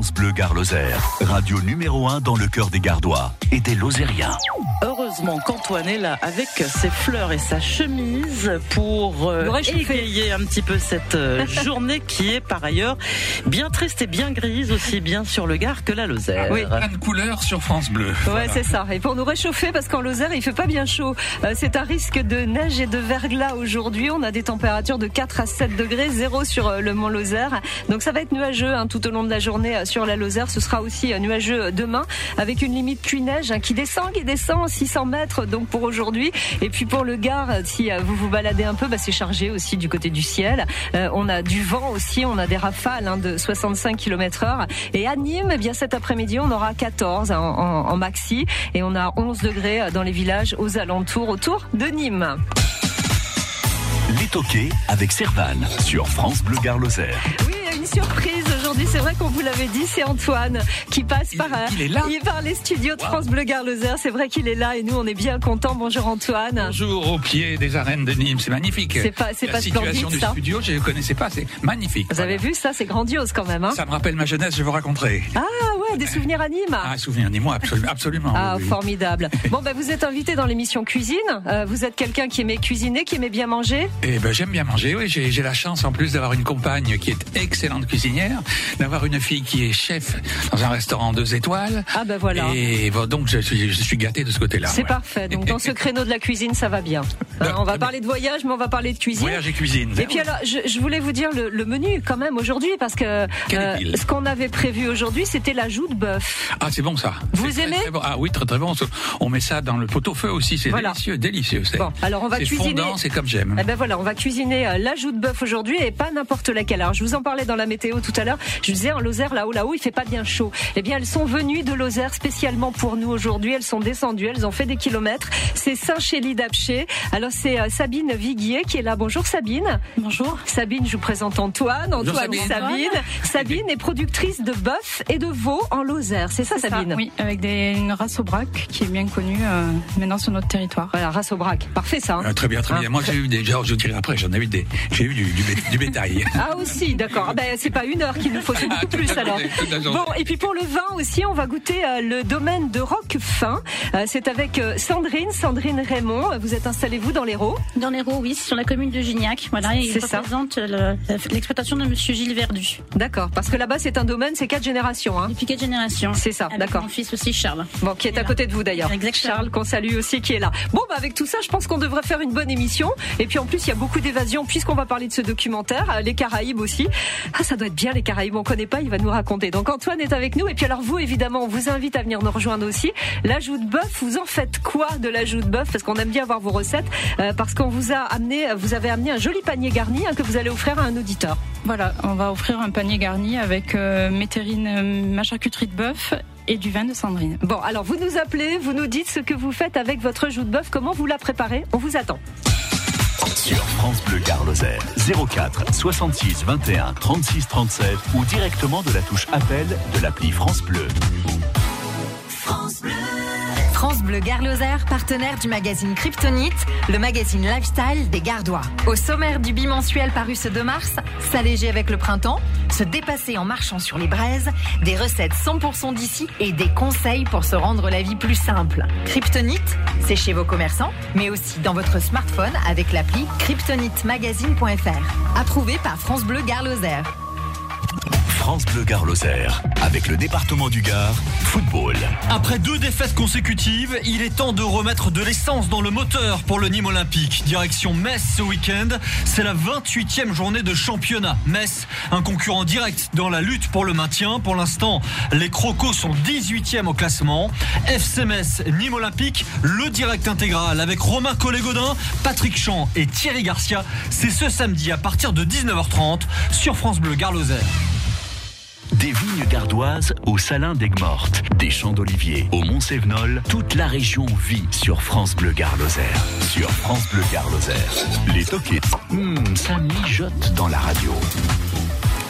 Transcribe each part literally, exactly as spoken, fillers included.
France Bleu Gare Lozère, radio numéro un dans le cœur des Gardois et des Lozériens. Heureusement qu'Antoine est là avec ses fleurs et sa chemise pour euh, égayer un petit peu cette euh, journée qui est par ailleurs bien triste et bien grise, aussi bien sur le Gard que la Lozère. Oui, plein de couleurs sur France Bleu. Ouais, voilà. C'est ça. Et pour nous réchauffer, parce qu'en Lozère, il fait pas bien chaud. Euh, c'est un risque de neige et de verglas aujourd'hui. On a des températures de quatre à sept degrés, zéro sur euh, le Mont Lozère. Donc ça va être nuageux hein, tout au long de la journée euh, sur la Lozère. Ce sera aussi euh, nuageux demain avec une limite pluie-neige hein, qui descend, qui descend six cents mètres donc pour aujourd'hui. Et puis pour le Gard, si euh, vous vous baladez un peu, bah, c'est chargé aussi du côté du ciel. Euh, on a du vent aussi, on a des rafales hein, de soixante-cinq kilomètres heure. Et à Nîmes, eh bien cet après-midi, on aura quatorze en, en, en maxi et on a onze degrés dans les villages aux alentours, autour de Nîmes. Les toqués avec Servane sur France Bleu Gare Lozère. Oui, une surprise aujourd'hui, c'est vrai qu'on vous l'avait dit, c'est Antoine qui passe il, par, il est là. il par les studios de wow. France Bleu Gare Lozère. C'est vrai qu'il est là et nous on est bien contents. Bonjour Antoine. Bonjour, au pied des arènes de Nîmes, c'est magnifique. C'est pas, c'est La pas situation splendide, du ça. studio, je ne connaissais pas, c'est magnifique. Vous voilà. avez vu ça, c'est grandiose quand même. Hein ça me rappelle ma jeunesse, je vous raconterai. Ah ouais, des souvenirs à Nîmes. Ah, souvenir Nîmois, absolument. absolument Ah, oui, oui. formidable. Bon, ben vous êtes invité dans l'émission Cuisine. Euh, vous êtes quelqu'un qui aimait cuisiner, qui aimait bien manger. Eh ben, j'aime bien manger, oui. J'ai, j'ai la chance, en plus, d'avoir une compagne qui est excellente cuisinière, d'avoir une fille qui est chef dans un restaurant deux étoiles. Ah, ben voilà. Et bon, donc, je suis, je suis gâté de ce côté-là. C'est ouais. parfait. Donc, dans ce créneau de la cuisine, ça va bien. Hein, on va parler de voyage, mais on va parler de cuisine. Voyage et cuisine. Et puis alors, je, je voulais vous dire le, le menu quand même aujourd'hui, parce que euh, ce qu'on avait prévu aujourd'hui, c'était la joue de bœuf. Ah, c'est bon ça. Vous c'est aimez très, très bon. Ah oui, très très bon. On met ça dans le pot-au-feu aussi, c'est voilà. délicieux, délicieux. C'est, bon, alors on va c'est cuisiner. fondant, c'est comme j'aime. Eh ben voilà, on va cuisiner euh, la joue de bœuf aujourd'hui et pas n'importe laquelle. Alors je vous en parlais dans la météo tout à l'heure. Je vous disais en Lozère, là-haut, là-haut, il fait pas bien chaud. Eh bien, elles sont venues de Lozère spécialement pour nous aujourd'hui. Elles sont descendues, elles ont fait des kilomètres. C'est Saint-Chély-d'Apcher. Alors c'est euh, Sabine Viguier qui est là. Bonjour Sabine. Bonjour. Sabine, je vous présente Antoine. Antoine, Sabine. Sabine. Sabine est productrice de bœuf et de veau en Lozère. C'est ça, C'est Sabine ça, oui, avec des, une race au braque qui est bien connue euh, maintenant sur notre territoire. Voilà, race au braque. Parfait ça. Hein Euh, très bien, très bien. Hein Moi, j'ai eu des, genre, je dirais après, j'en ai eu des, j'ai eu du, du, bé- du bétail. Ah aussi, d'accord. Ah ben, c'est pas une heure qu'il nous faut, c'est beaucoup plus alors. Bon, et puis pour le vin aussi, on va goûter euh, le domaine de Roquefin. Euh, c'est avec euh, Sandrine, Sandrine Raymond. Vous êtes installée vous dans l'Hérault ? Dans l'Hérault, oui, sur la commune de Gignac. Voilà, et il C'est ça. représente le, l'exploitation de Monsieur Gilles Verdu. D'accord, parce que là-bas c'est un domaine, c'est quatre générations. Hein. Depuis quatre générations. C'est ça, avec d'accord. Mon fils aussi, Charles. Bon, qui est à côté de vous d'ailleurs. Exactement. Charles, qu'on salue aussi, qui est là. Bon, bah avec tout ça, je pense qu'on devrait faire une bonne émission. Et puis en plus, il y a beaucoup d'évasion puisqu'on va parler de ce documentaire, euh, les Caraïbes aussi. Ah, ça doit être bien les Caraïbes, on connaît pas, il va nous raconter. Donc Antoine est avec nous. Et puis alors vous, évidemment, on vous invite à venir nous rejoindre aussi. La joue de bœuf, vous en faites quoi de la joue de bœuf ? Parce qu'on aime bien avoir vos recettes. Euh, parce qu'on vous a amené, vous avez amené un joli panier garni hein, que vous allez offrir à un auditeur. Voilà, on va offrir un panier garni avec euh, mes terrines, euh, ma charcuterie de bœuf et du vin de Sandrine. Bon, alors vous nous appelez, vous nous dites ce que vous faites avec votre joue de bœuf, comment vous la préparez. On vous attend. Sur France Bleu Gare Lozère, zéro quatre soixante-six vingt et un trente-six trente-sept ou directement de la touche appel de l'appli France Bleu. France Bleu. France Bleu Gare Lozère, partenaire du magazine Kryptonite, le magazine lifestyle des Gardois. Au sommaire du bimensuel paru ce deux mars, s'alléger avec le printemps, se dépasser en marchant sur les braises, des recettes cent pour cent d'ici et des conseils pour se rendre la vie plus simple. Kryptonite, c'est chez vos commerçants, mais aussi dans votre smartphone avec l'appli kryptonite magazine point f r. Approuvé par France Bleu Gare Lozère. France Bleu Gare Lozère, avec le département du Gard, football. Après deux défaites consécutives, il est temps de remettre de l'essence dans le moteur pour le Nîmes Olympique. Direction Metz ce week-end, c'est la vingt-huitième journée de championnat. Metz, un concurrent direct dans la lutte pour le maintien. Pour l'instant, les Crocos sont dix-huitième au classement. F C Metz, Nîmes Olympique, le direct intégral avec Romain Collet-Godin, Patrick Champ et Thierry Garcia. C'est ce samedi à partir de dix-neuf heures trente sur France Bleu Gare Lozère. Des vignes gardoises au Salin d'Aigues-Mortes, des champs d'oliviers au Mont-Sévenol, toute la région vit sur France Bleu Gare Lozère. Sur France Bleu Gare Lozère, les toquets, hmm, ça mijote dans la radio.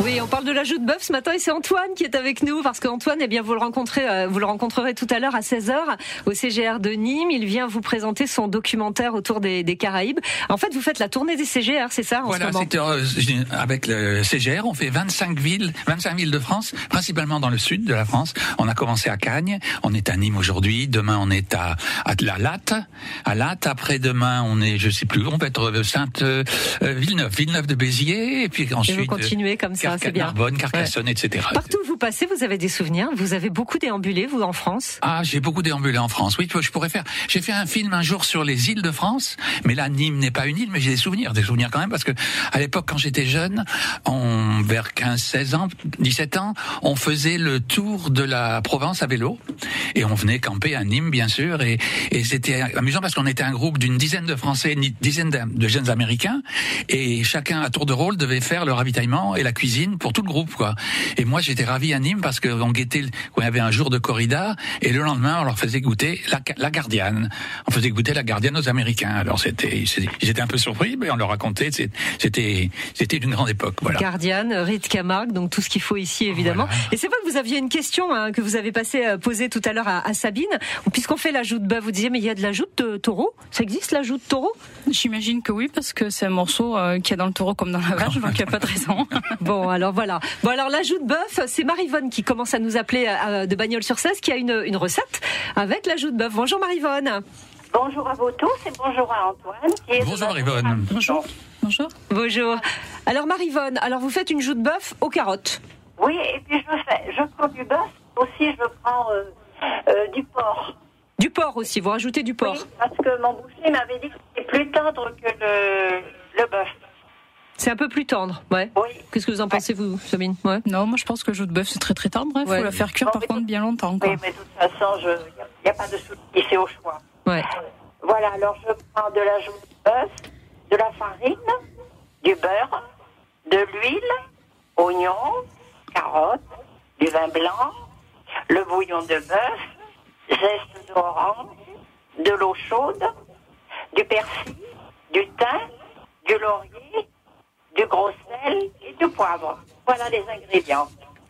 Oui, on parle de la joue de bœuf ce matin et c'est Antoine qui est avec nous parce qu'Antoine, eh bien, vous le rencontrez, euh, vous le rencontrerez tout à l'heure à seize heures au C G R de Nîmes. Il vient vous présenter son documentaire autour des, des Caraïbes. En fait, vous faites la tournée des C G R, c'est ça, en voilà, ce moment? Voilà, euh, avec le C G R, on fait vingt-cinq villes, vingt-cinq villes de France, principalement dans le sud de la France. On a commencé à Cagnes, on est à Nîmes aujourd'hui. Demain, on est à, à la Latte, à Latte. Après demain, on est, je sais plus, on va être Sainte euh, Villeneuve, Villeneuve de Béziers, et puis ensuite. Et vous continuez comme ça. C'est bien. Narbonne, Carcassonne, ouais. et cetera. Partout où vous passez, vous avez des souvenirs. Vous avez beaucoup déambulé, vous, en France? Ah, j'ai beaucoup déambulé en France. Oui, je pourrais faire. J'ai fait un film un jour sur les îles de France, mais là, Nîmes n'est pas une île, mais j'ai des souvenirs, des souvenirs quand même, parce que à l'époque, quand j'étais jeune, on, vers quinze, seize ans, dix-sept ans, on faisait le tour de la Provence à vélo, et on venait camper à Nîmes, bien sûr, et, et c'était amusant parce qu'on était un groupe d'une dizaine de Français, une dizaine de jeunes Américains, et chacun à tour de rôle devait faire le ravitaillement et la cuisine pour tout le groupe, quoi. Et moi, j'étais ravi à Nîmes parce qu'on guettait, qu'on avait un jour de corrida, et le lendemain, on leur faisait goûter la, la Gardiane. On faisait goûter la Gardiane aux Américains. Alors c'était, ils étaient un peu surpris, mais on leur racontait, c'était, c'était une grande époque, voilà. Gardiane, Rite Camargue, donc tout ce qu'il faut ici, évidemment. Voilà. Et c'est vrai que vous aviez une question, hein, que vous avez passé, euh, posée tout à l'heure à, à Sabine. Puisqu'on fait la joue de bœuf, vous disiez, mais il y a de la joue de taureau? Ça existe, la joue de taureau? J'imagine que oui, parce que c'est un morceau euh, qu'il y a dans le taureau comme dans la vache, donc il n'y a pas de raison. Bon, alors voilà. Bon, alors la joue de bœuf, c'est Maryvonne qui commence à nous appeler euh, de Bagnols-sur-Cèze, qui a une, une recette avec la joue de bœuf. Bonjour Maryvonne. Bonjour à vous tous et bonjour à Antoine. Qui est bonjour Maryvonne. Bonjour. Bonjour. Bonjour. Alors Maryvonne, alors vous faites une joue de bœuf aux carottes? Oui, et puis je fais, je prends du bœuf, aussi je prends euh, euh, du porc. Du porc aussi, vous rajoutez du porc? Oui, parce que mon boucher m'avait dit que c'était plus tendre que le, le bœuf. C'est un peu plus tendre, ouais. Oui. Qu'est-ce que vous en pensez, vous, Sabine? Ouais. Non, moi je pense que le joue de bœuf c'est très très tendre. Il ouais. faut la faire cuire non, par contre bien longtemps. Quoi. Oui, mais de toute façon, il n'y a, a pas de souci, c'est au choix. Ouais. Voilà, alors je prends de la joue de bœuf, de la farine, du beurre, de l'huile, oignons, carottes, du vin blanc, le bouillon de bœuf, zeste d'orange, de l'eau chaude, du persil, du thym, du laurier, du gros sel et du poivre. Voilà les ingrédients.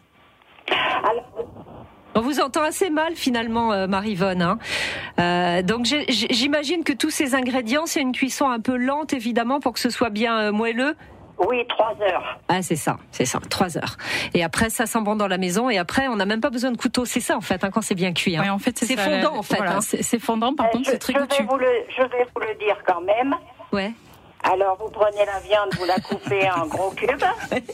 Alors, on vous entend assez mal finalement, euh, Maryvonne. Hein. Euh, donc j'ai, j'imagine que tous ces ingrédients, c'est une cuisson un peu lente évidemment pour que ce soit bien euh, moelleux. Oui, trois heures. Ah, c'est ça, c'est ça, trois heures. Et après, ça sent bon dans la maison. Et après, on n'a même pas besoin de couteau. C'est ça, en fait, hein, quand c'est bien cuit. Hein. Oui, en fait, c'est, c'est ça, fondant, la... en fait. Voilà, hein. c'est, c'est fondant, par euh, contre, je, c'est très je goûtu. Vais vous le, je vais vous le dire quand même. Ouais. Alors, vous prenez la viande, vous la coupez en gros cubes.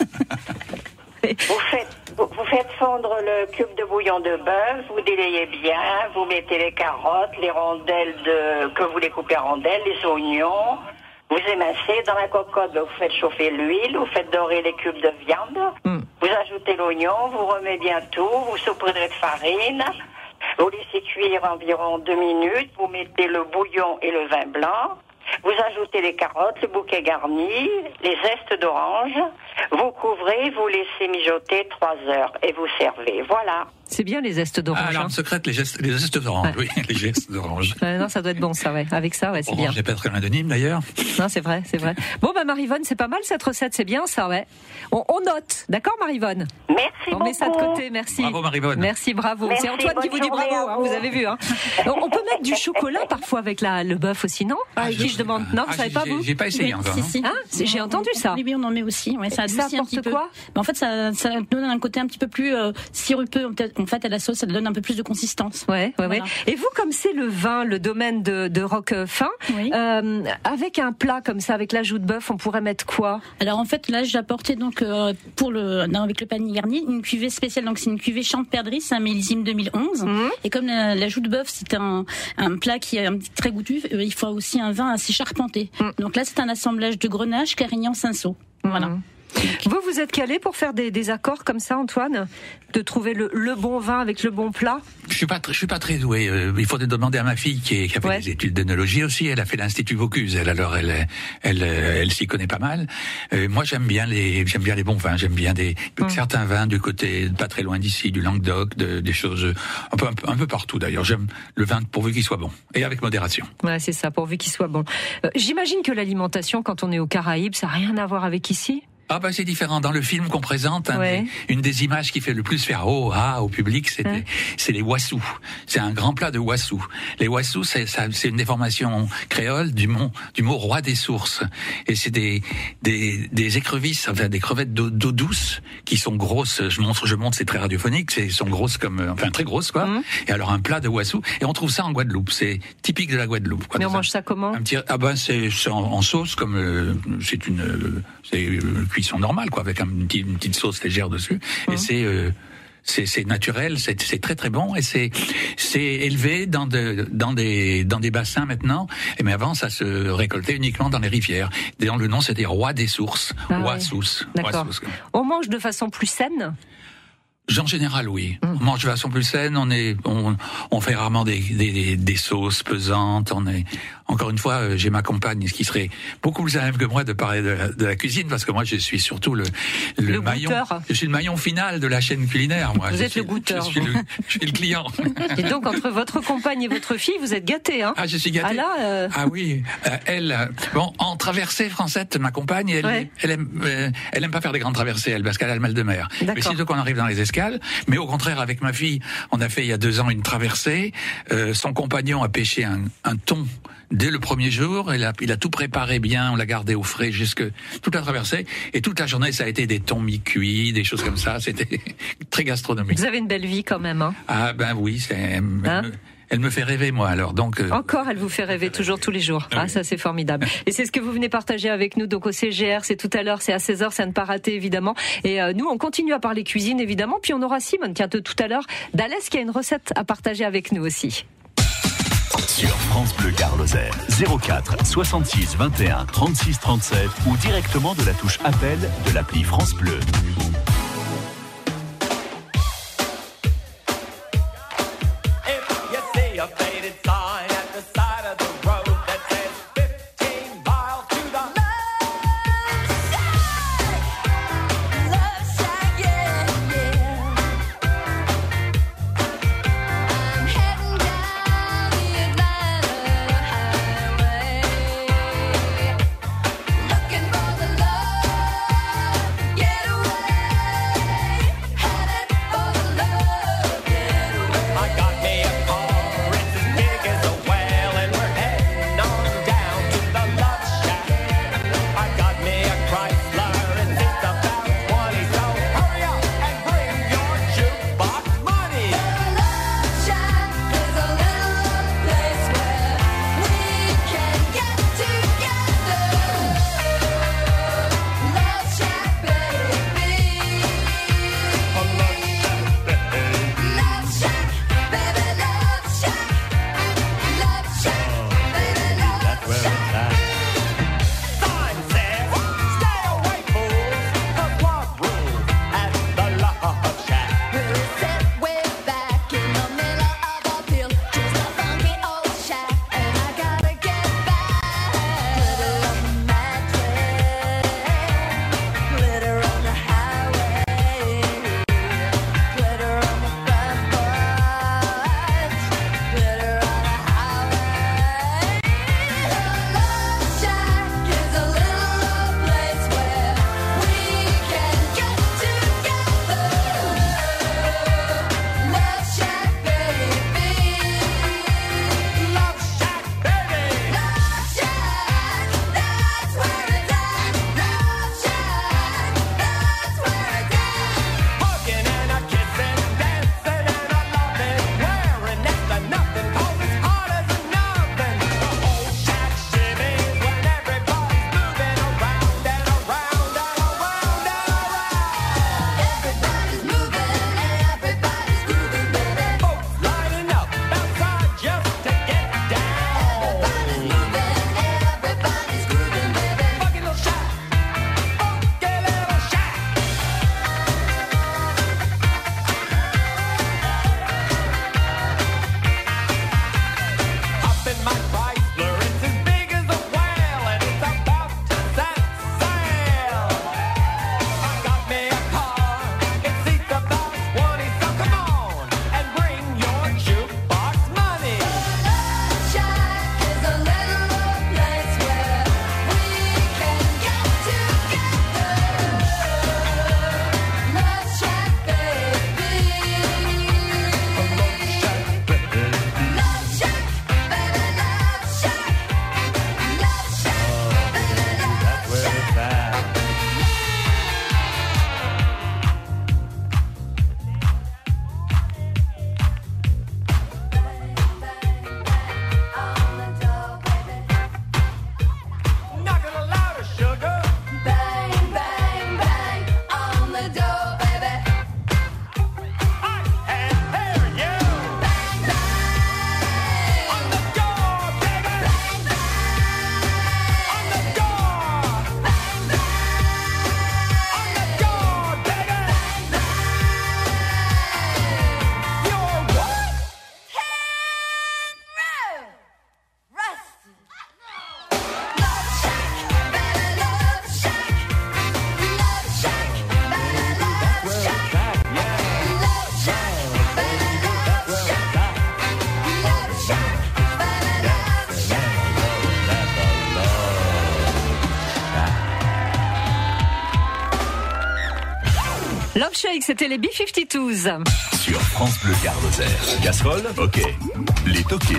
Vous faites, vous, vous faites fondre le cube de bouillon de bœuf, vous délayez bien, vous mettez les carottes, les rondelles de, que vous les coupez en rondelles, les oignons. Vous émincez dans la cocotte, vous faites chauffer l'huile, vous faites dorer les cubes de viande, mm. vous ajoutez l'oignon, vous remettez bien tout, vous saupoudrez de farine, vous laissez cuire environ deux minutes, vous mettez le bouillon et le vin blanc, vous ajoutez les carottes, le bouquet garni, les zestes d'orange, vous couvrez, vous laissez mijoter trois heures et vous servez. Voilà. C'est bien les zestes d'orange. Ah, l'arme hein. secrète, les, gestes, les zestes d'orange, ouais. oui, les gestes d'orange. Euh, non, ça doit être bon, ça, ouais. Avec ça, ouais, c'est orange, bien. J'ai pas très loin de Nîmes, d'ailleurs. Non, c'est vrai, c'est vrai. Bon, bah, Maryvonne, c'est pas mal cette recette, c'est bien, ça, ouais. On, on note, d'accord, Maryvonne? Merci on beaucoup. met ça de côté, merci. Bravo, Maryvonne. Merci, bravo. Merci, c'est Antoine qui vous dit bravo, hein, vous avez vu, hein. On peut mettre du chocolat parfois avec la, le bœuf aussi, non? Ah, qui je, je demande. Non, ah, vous savez pas, vous? J'ai pas essayé encore. Si, si. Hein, j'ai entendu ça. Oui, oui, on en met aussi. Ouais, ça adoucit un petit peu. Quoi en fait, ça, ça donne un côté un petit peu plus euh, sirupeux. En fait, à la sauce, ça donne un peu plus de consistance. Ouais, ouais, voilà. ouais. Et vous, comme c'est le vin, le domaine de, de Roquefin, oui. euh, avec un plat comme ça, avec la joue de bœuf, on pourrait mettre quoi? Alors en fait, là, j'ai apporté donc euh, pour le non, avec le panier garni une cuvée spéciale. Donc c'est une cuvée Champerdry, c'est un millésime deux mille onze. Mmh. Et comme la, la joue de bœuf, c'est un, un plat qui est un petit très goûtu, euh, il faut aussi un vin assez charpenté. Mmh. Donc là, c'est un assemblage de Grenache, Carignan, Cinsault. Voilà. Mmh. Vous, vous êtes calé pour faire des, des accords comme ça, Antoine? De trouver le, le bon vin avec le bon plat? Je suis pas, je suis pas très doué. Euh, il faudrait demander à ma fille qui, est, qui a fait ouais. des études d'œnologie aussi. Elle a fait l'Institut Vaucluse. Elle, alors, elle, elle, elle, elle s'y connaît pas mal. Euh, moi, j'aime bien les, j'aime bien les bons vins. J'aime bien des, mmh. certains vins du côté, pas très loin d'ici, du Languedoc, de, des choses un peu, un peu, un peu partout d'ailleurs. J'aime le vin pourvu qu'il soit bon et avec modération. Ouais, c'est ça, pourvu qu'il soit bon. Euh, j'imagine que l'alimentation, quand on est aux Caraïbes, ça n'a rien à voir avec ici. Ah bah c'est différent. Dans le film qu'on présente, un ouais. des, une des images qui fait le plus faire oh ah au public, c'était hein? c'est les wassous. C'est un grand plat de wassous. Les wassous, c'est ça, c'est une déformation créole du mot du mot roi des sources. Et c'est des des des écrevisses, enfin des crevettes d'eau, d'eau douce qui sont grosses. Je montre, je montre, c'est très radiophonique. C'est sont grosses comme, enfin très grosses quoi. Mmh. Et alors un plat de wassous. Et on trouve ça en Guadeloupe. C'est typique de la Guadeloupe. Quoi, mais on mange ça comment? Un petit, ah ben c'est, c'est en, en sauce comme euh, c'est une euh, c'est une cuisson normale quoi, avec un, une, petite, une petite sauce légère dessus. Mmh. Et c'est euh, c'est, c'est naturel, c'est, c'est très très bon et c'est c'est élevé dans de, dans des dans des bassins maintenant. Et mais avant ça se récoltait uniquement dans les rivières. Dans le nom c'était roi des sources, ah roi ouais. Sousse. D'accord. Roi Sousse. On mange de façon plus saine. En général, oui. Mmh. On mange de façon plus saine. On est, on, on fait rarement des, des, des sauces pesantes. On est, encore une fois, j'ai ma compagne, ce qui serait beaucoup plus à même que moi de parler de la, de la cuisine, parce que moi, je suis surtout le, le, le maillon. Goûteur. Je suis le maillon final de la chaîne culinaire, moi. Vous je êtes suis, le goûteur. Je suis le, je suis le client. Et donc, entre votre compagne et votre fille, vous êtes gâtés, hein? Ah, je suis gâté. Ah là, euh... ah oui. Euh, elle, euh, bon, en traversée, Francette, ma compagne, elle, ouais. elle aime, euh, elle aime pas faire des grandes traversées, elle, parce qu'elle a le mal de mer. D'accord. Mais sitôt qu'on arrive dans les escales, mais au contraire, avec ma fille, on a fait il y a deux ans une traversée. Euh, son compagnon a pêché un, un thon dès le premier jour. Il a, il a tout préparé bien. On l'a gardé au frais jusque toute la traversée. Et toute la journée, ça a été des thons mi-cuits, des choses comme ça. C'était très gastronomique. Vous avez une belle vie quand même, hein? Ah ben oui, c'est. Hein? Elle me fait rêver, moi, alors. Donc euh... Encore, elle vous fait rêver toujours, tous les jours. Ah, ça, c'est formidable. Et c'est ce que vous venez partager avec nous. Donc, au C G R, c'est tout à l'heure, c'est à seize heures, c'est à ne pas rater, évidemment. Et euh, nous, on continue à parler cuisine, évidemment. Puis, on aura Simone, tiens, tout à l'heure, d'Alès, qui a une recette à partager avec nous aussi. Sur France Bleu Gare Lozère, zéro quatre soixante-six vingt et un trente-six trente-sept ou directement de la touche appel de l'appli France Bleu. Biggest Love Shake, c'était les B cinquante-deux. Sur France Bleu Gare Lozère. Casserole, ok. Les toqués.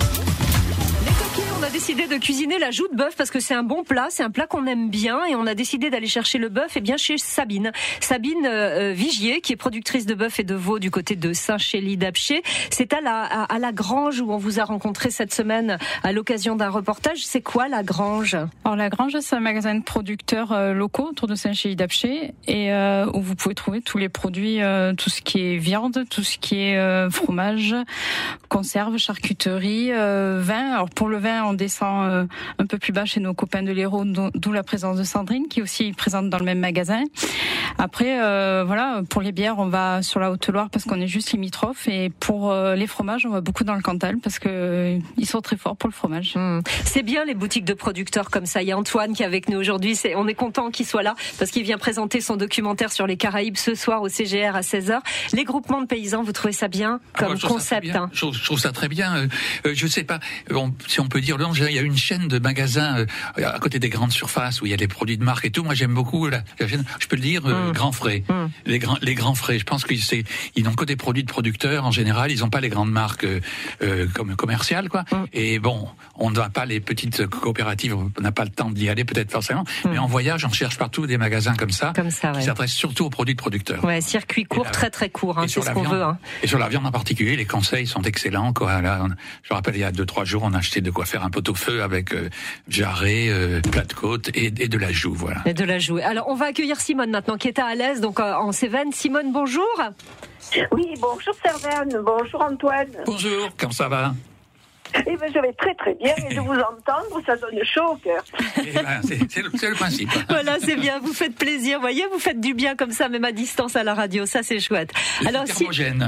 On a décidé de cuisiner la joue de bœuf parce que c'est un bon plat, c'est un plat qu'on aime bien et on a décidé d'aller chercher le bœuf et bien chez Sabine. Sabine euh, Vigier, qui est productrice de bœuf et de veau du côté de Saint-Chély-d'Apcher. C'est à la, à, à la Grange où on vous a rencontré cette semaine à l'occasion d'un reportage. C'est quoi la Grange? Alors la Grange, c'est un magasin de producteurs euh, locaux autour de Saint-Chély-d'Apcher et euh, où vous pouvez trouver tous les produits, euh, tout ce qui est viande, tout ce qui est euh, fromage, conserve, charcuterie, euh, vin. Alors pour le vin, on descend euh, un peu plus bas chez nos copains de l'Hérault, d'où la présence de Sandrine, qui est aussi présente dans le même magasin. Après, euh, voilà, pour les bières, on va sur la Haute-Loire parce qu'on est juste limitrophe, et pour euh, les fromages, on va beaucoup dans le Cantal parce que euh, ils sont très forts pour le fromage. Mmh. C'est bien les boutiques de producteurs comme ça. Il y a Antoine qui est avec nous aujourd'hui. C'est, on est content qu'il soit là parce qu'il vient présenter son documentaire sur les Caraïbes ce soir au C G R à seize heures. Les groupements de paysans, vous trouvez ça bien comme ah, moi, concept? Hein. Je, je trouve ça très bien. Euh, euh, je sais pas on, si on peut dire. Il y a une chaîne de magasins euh, à côté des grandes surfaces où il y a des produits de marque et tout. Moi, j'aime beaucoup la, la chaîne. Je peux le dire, euh, mmh. Grand Frais. Mmh. Les grands, les grands frais. Je pense qu'ils c'est, ils n'ont que des produits de producteurs en général. Ils n'ont pas les grandes marques euh, euh, comme commerciales, quoi. Mmh. Et bon, on ne va pas les petites coopératives. On n'a pas le temps d'y aller, peut-être forcément. Mmh. Mais en voyage, on cherche partout des magasins comme ça, comme ça, ouais. qui s'adressent surtout aux produits de producteurs. Ouais, circuit court, la, très très court. Hein, c'est ce qu'on viande, veut. Hein. Et sur la viande en particulier, les conseils sont excellents. Quoi. Là, on, je me rappelle, il y a deux trois jours, on a acheté de quoi faire un pot-au-feu avec euh, jarret, euh, plat de côte et, et de la joue, voilà. Et de la joue. Alors, on va accueillir Simone maintenant, qui est à Alès, donc euh, en Cévennes. Simone, bonjour. Oui, bonjour Servane, bonjour Antoine. Bonjour, comment ça va? Eh ben, je vais très très bien et de vous entendre, ça donne chaud au cœur. Eh ben, c'est, c'est, le, c'est le principe. Voilà, c'est bien, vous faites plaisir, voyez, vous faites du bien comme ça, même à distance à la radio, ça c'est chouette. C'est alors, si... euh,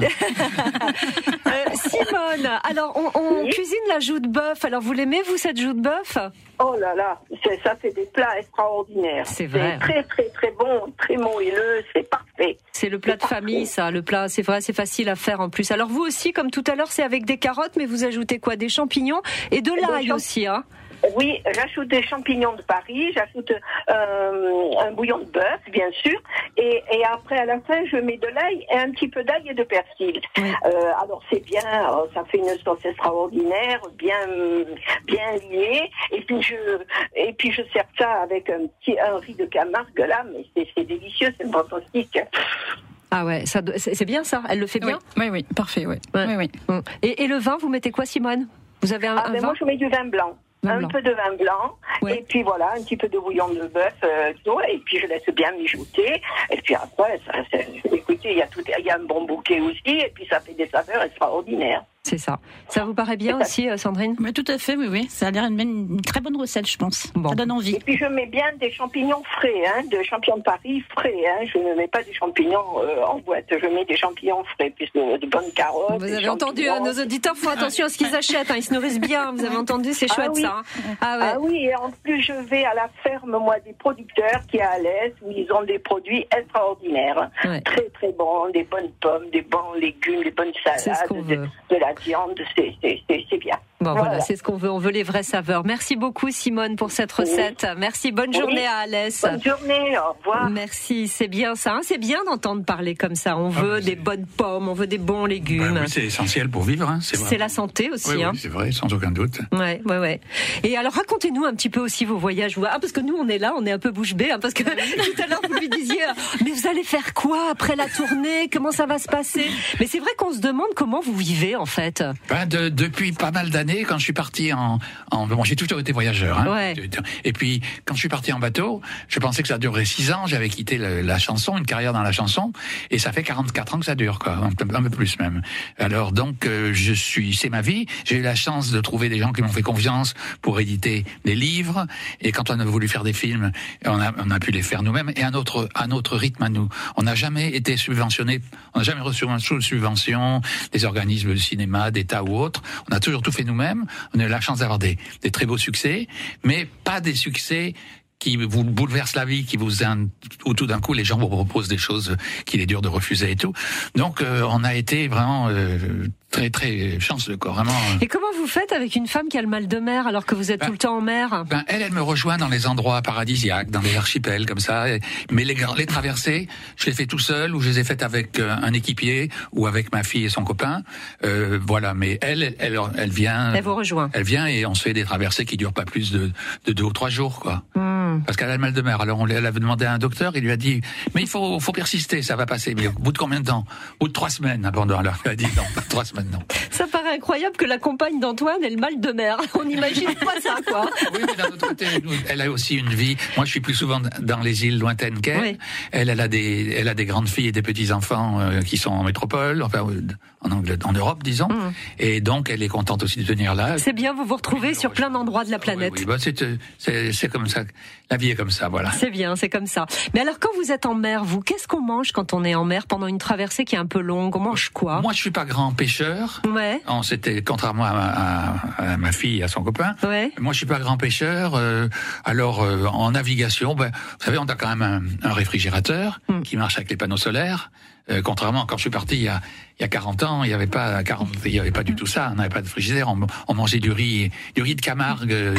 Simone, alors on, on oui. cuisine la joue de bœuf, alors vous l'aimez vous cette joue de bœuf? Oh là là, c'est, ça fait des plats extraordinaires. C'est vrai. C'est très très très bon, très moelleux, c'est parfait. C'est le plat c'est de parfait. famille, ça, le plat, c'est vrai, c'est facile à faire en plus. Alors vous aussi, comme tout à l'heure, c'est avec des carottes, mais vous ajoutez quoi? Des champignons et de l'ail aussi, hein? Oui, j'ajoute des champignons de Paris, j'ajoute euh, un bouillon de bœuf, bien sûr, et, et après, à la fin, je mets de l'ail et un petit peu d'ail et de persil. Oui. Euh, alors, c'est bien, ça fait une sauce extraordinaire, bien bien liée, et puis je et puis je sers ça avec un petit un riz de Camargue, là, mais c'est, c'est délicieux, c'est fantastique. Ah ouais, ça, c'est bien ça, elle le fait bien? Oui, oui, oui, parfait, oui. Ouais. oui, oui. Et, et le vin, vous mettez quoi, Simone? Vous avez un, ah, un mais vin? Moi, je mets du vin blanc. Vin un blanc. peu de vin blanc, ouais. Et puis voilà, un petit peu de bouillon de bœuf, euh, et puis je laisse bien mijoter, et puis après, ça, écoutez, il y a tout, il y a un bon bouquet aussi, et puis ça fait des saveurs extraordinaires. C'est ça. Ça vous paraît bien aussi, Sandrine? Oui, tout à fait, oui, oui. Ça a l'air une, une très bonne recette, je pense. Bon. Ça donne envie. Et puis je mets bien des champignons frais, hein, de champignons de Paris frais. Hein. Je ne mets pas des champignons euh, en boîte. Je mets des champignons frais, puis de, de bonnes carottes. Vous avez entendu, hein, nos auditeurs font attention à ce qu'ils achètent. Hein, ils se nourrissent bien. Vous avez entendu, c'est chouette, ah oui. ça. Hein. Ah, ouais. ah oui, et en plus je vais à la ferme, moi, des producteurs qui est à l'Est, où ils ont des produits extraordinaires, ouais. très très bons, des bonnes pommes, des bons légumes, des bonnes salades, de, de la viande. C'est C'est, c'est, c'est bien. Bon, voilà. voilà, c'est ce qu'on veut. On veut les vraies saveurs. Merci beaucoup, Simone, pour cette recette. Oui. Merci. Bonne journée oui. à Alès. Bonne journée. Au revoir. Merci. C'est bien ça. Hein, c'est bien d'entendre parler comme ça. On veut ah, des bonnes pommes. On veut des bons légumes. Bah, oui, c'est essentiel pour vivre. Hein, c'est, c'est la santé aussi. Oui, hein. oui, c'est vrai, sans aucun doute. Ouais, ouais, ouais. Et alors, racontez-nous un petit peu aussi vos voyages. Ah, parce que nous, on est là, on est un peu bouche bée. Hein, parce que tout à l'heure, vous lui disiez, mais vous allez faire quoi après la tournée? Comment ça va se passer? Mais c'est vrai qu'on se demande comment vous vivez, en fait. Ben, de, depuis pas mal d'années, quand je suis parti En, en, bon, j'ai toujours été voyageur. Hein. Ouais. Et puis, quand je suis parti en bateau, je pensais que ça durerait six ans. J'avais quitté le, la chanson, une carrière dans la chanson, et ça fait quarante-quatre ans que ça dure, quoi, un peu, un peu plus même. Alors donc, euh, je suis, c'est ma vie. J'ai eu la chance de trouver des gens qui m'ont fait confiance pour éditer des livres. Et quand on a voulu faire des films, on a, on a pu les faire nous-mêmes et à notre, à notre rythme à nous. On n'a jamais été subventionné, on n'a jamais reçu une subvention des organismes de cinéma, d'État ou autres. On a toujours tout fait nous-mêmes. On a eu la chance d'avoir des, des très beaux succès, mais pas des succès qui vous bouleversent la vie, qui vous où tout d'un coup les gens vous proposent des choses qu'il est dur de refuser et tout. Donc euh, on a été vraiment euh, très très chanceux, quoi, vraiment. Et comment vous faites avec une femme qui a le mal de mer alors que vous êtes ben, tout le temps en mer? Ben elle, elle me rejoint dans les endroits paradisiaques, dans les archipels comme ça. Et, mais les, les traversées, je les fais tout seul ou je les ai faites avec euh, un équipier ou avec ma fille et son copain. Euh, voilà, mais elle, elle, elle, elle vient. Elle vous rejoint. Elle vient et on se fait des traversées qui durent pas plus de, de deux ou trois jours, quoi. Mmh. Parce qu'elle a le mal de mer. Alors on elle avait demandé à un docteur, il lui a dit, mais il faut, faut persister, ça va passer. Mais au bout de combien de temps? Au bout de trois semaines. Abandon. Alors elle a dit non, pas trois semaines, non. Ça paraît incroyable que la compagne d'Antoine ait le mal de mer. On n'imagine pas ça, quoi. Oui, mais d'un autre côté, elle a aussi une vie. Moi, je suis plus souvent dans les îles lointaines qu'elle. Oui. Elle, elle a des, elle a des grandes filles et des petits enfants euh, qui sont en métropole, enfin en Angleterre, en Europe, disons. Mmh. Et donc, elle est contente aussi de venir là. C'est bien, vous vous retrouvez sur plein d'endroits de la planète. Oui, oui. Bah, c'est, c'est, c'est comme ça. La vie est comme ça, voilà. C'est bien, c'est comme ça. Mais alors, quand vous êtes en mer, vous, qu'est-ce qu'on mange quand on est en mer pendant une traversée qui est un peu longue? On mange quoi? Moi, je suis pas grand pêcheur. Ouais. On, c'était contrairement à ma, à, à ma fille et à son copain. Ouais. Moi, je suis pas grand pêcheur. Euh, alors, euh, en navigation, ben, vous savez, on a quand même un, un réfrigérateur mm. qui marche avec les panneaux solaires. Euh, contrairement, quand je suis parti il y a, il y a quarante ans, il y avait pas quarante, il y avait pas du tout ça. On n'avait pas de frigidaire. On, on mangeait du riz, du riz de Camargue, euh,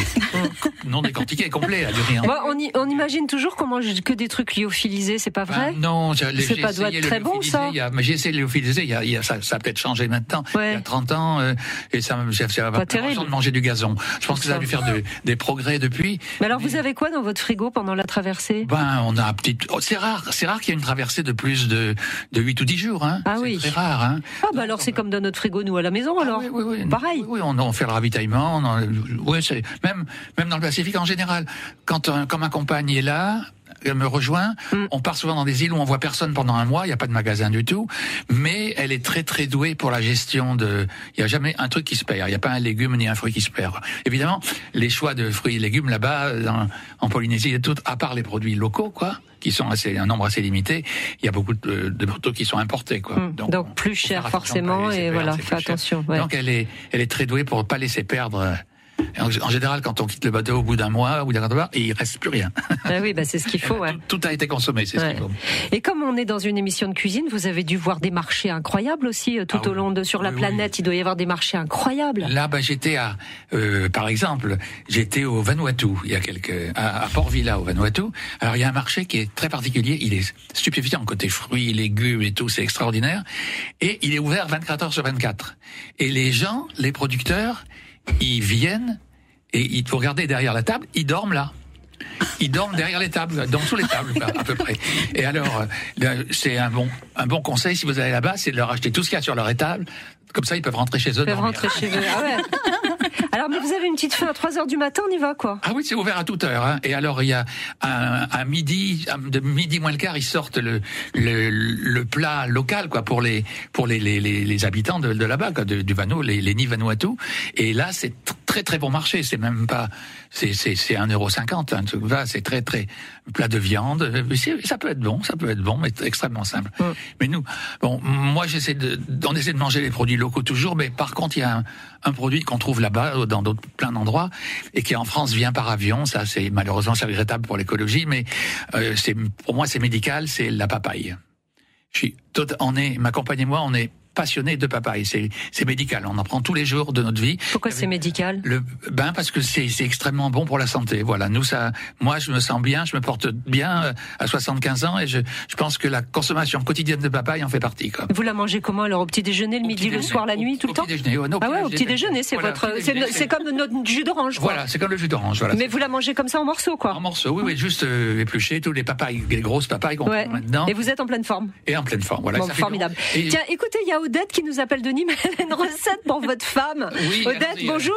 non décortiqué, complet, là, du riz. Bon, on, y, on imagine toujours qu'on mange que des trucs lyophilisés, c'est pas vrai? Ben non, j'ai, c'est j'ai pas doit être très bon ça. Il y a, mais j'ai essayé de lyophilisé. Il y a, il y a ça, ça a peut-être changé maintenant. Ouais. Il y a trente ans, euh, et ça, ça, ça va pas terrible de manger du gazon. Je pense que ça a dû faire de, des progrès depuis. Mais alors, mais... vous avez quoi dans votre frigo pendant la traversée? Ben, on a un petit. Oh, c'est rare, c'est rare qu'il y ait une traversée de plus de de huit ou dix jours, hein. Ah c'est oui. très rare, hein. Ah bah alors c'est comme dans notre frigo nous à la maison, alors. Ah, oui, oui, oui. Pareil. Oui, oui, on, on fait le ravitaillement. On, oui, c'est même même dans le Pacifique en général. Quand un, quand ma compagne est là, elle me rejoint. Mm. On part souvent dans des îles où on voit personne pendant un mois. Il y a pas de magasin du tout, mais elle est très très douée pour la gestion de. Il y a jamais un truc qui se perd. Il y a pas un légume ni un fruit qui se perd. Évidemment, les choix de fruits et légumes là-bas, dans, en Polynésie et tout, à part les produits locaux, quoi, qui sont assez un nombre assez limité, il y a beaucoup de, de produits qui sont importés, quoi. Mm. Donc, Donc plus cher forcément, et voilà, fais attention. Ouais. Donc elle est elle est très douée pour pas laisser perdre. En, en général, quand on quitte le bateau au bout d'un mois, au bout d'un mois, il reste plus rien. Ah oui, bah c'est ce qu'il faut. Ouais. Tout, tout a été consommé, c'est ouais. ce qu'il faut. Et comme on est dans une émission de cuisine, vous avez dû voir des marchés incroyables aussi tout ah, au long de sur la oui, planète. Oui. Il doit y avoir des marchés incroyables. Là, bah j'étais à, euh, par exemple, j'étais au Vanuatu il y a quelques, à, à Port Vila au Vanuatu. Alors il y a un marché qui est très particulier. Il est stupéfiant côté fruits, légumes et tout, c'est extraordinaire. Et il est ouvert vingt-quatre heures sur vingt-quatre. Et les gens, les producteurs, ils viennent et ils, vous regardez derrière la table, ils dorment là. Ils dorment derrière les tables, dans sous les tables à peu près. Et alors, c'est un bon, un bon conseil si vous allez là-bas, c'est de leur acheter tout ce qu'il y a sur leur étable. Comme ça, ils peuvent rentrer chez eux. Ils peuvent rentrer chez eux. Ah ouais. Alors, mais vous avez une petite fin à trois heures du matin, on y va, quoi? Ah oui, c'est ouvert à toute heure, hein. Et alors, il y a un, à midi, de midi moins le quart, ils sortent le, le, le plat local, quoi, pour les, pour les, les, les, les habitants de, de là-bas, quoi, de, du Vanuatu, les, les Ni Vanuatu. Et là, c'est très, très bon marché. C'est même pas, c'est, c'est, c'est un euro cinquante, hein. Là, c'est très, très, plat de viande. Ça peut être bon, ça peut être bon, mais extrêmement simple. Mmh. Mais nous, bon, moi, j'essaie de, on essaie de manger les produits locaux toujours, mais par contre, il y a un, un produit qu'on trouve là-bas, dans d'autres, plein d'endroits, et qui en France vient par avion. Ça, c'est malheureusement, c'est regrettable pour l'écologie, mais euh, c'est, pour moi, c'est médical, c'est la papaye. Je suis, tout, on est, ma compagne et moi, on est passionné de papaye. C'est, c'est médical. On en prend tous les jours de notre vie. Pourquoi c'est médical? Le, ben, parce que c'est, c'est extrêmement bon pour la santé. Voilà. Nous, ça, moi, je me sens bien, je me porte bien à soixante-quinze ans et je, je pense que la consommation quotidienne de papaye en fait partie, quoi. Vous la mangez comment? Alors, au petit déjeuner, le au midi, déjeuner, le soir, la nuit, tout au, le temps? Au petit déjeuner, ouais, non, ah ouais, au petit déjeuner, c'est voilà, votre, déjeuner, c'est, c'est comme notre jus d'orange, quoi. Voilà, c'est comme le jus d'orange, voilà. Mais vous la mangez comme ça en morceaux, quoi. En morceaux, oui, oui, juste euh, éplucher tous les papayes, les grosses papayes qu'on ouais. prend maintenant. Et vous êtes en pleine forme. Et en pleine forme, voilà. Bon, ça formidable. Et... Tiens, écoutez, il y a Odette qui nous appelle de Nîmes. Elle a une recette pour votre femme. Oui, Odette, merci. Bonjour.